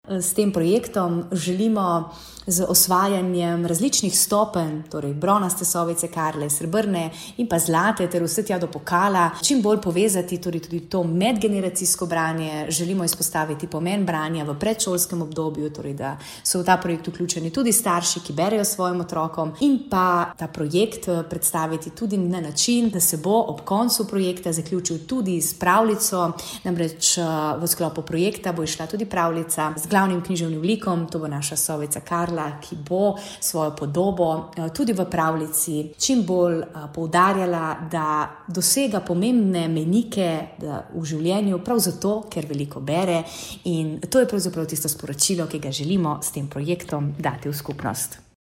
S tem projektom želimo z osvajanjem različnih stopenj, torej bronaste sovice Karle, srebrne in pa zlate ter vse tja do pokala, čim bolj povezati tudi to medgeneracijsko branje. Želimo izpostaviti pomen branja v predšolskem obdobju, torej da so v ta projekt vključeni tudi starši, ki berejo svojim otrokom, in pa ta projekt predstaviti tudi na način, da se bo ob koncu projekta zaključil tudi s pravljico. Namreč v sklopu projekta bo išla tudi pravljica z glavnim književnim likom, to bo naša sovica Karla, ki bo svojo podobo tudi v pravljici čim bolj poudarjala, da dosega pomembne mejnike v življenju, prav zato, ker veliko bere, in to je pravzaprav tisto sporočilo, ki ga želimo s tem projektom dati v skupnost.